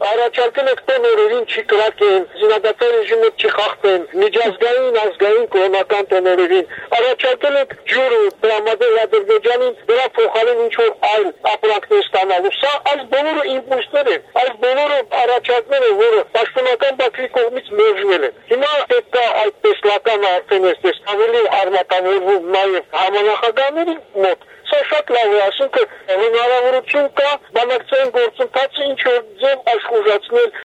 առաջարկել եք տոներերին չի կրակեն, զինադատարի ռեժիմը չի խախտեն, միջազգային, ազգային, կողմական տոներերին, առաջարկել եք ջուրը տրամադրել Ադրբեջանին, դրա փոխարեն ինչ-որ այլ ապրանքներ ստանալու։ Սա այս բոլորը իմպուլսներ են, այս բոլորը առաջարկներ են, որը պաշտոնական Բաքվի կողմից մերժվել են։ Հիմա պետք է այդ տեսլականը արդեն այսպես ավելի արմատավորվում նաև համանախագահների մոտ։ Սա շատ լավ է, ասենք հնարավորություն կա բանակցային գործընթացը ինչ-որ ձև աշխուժացնել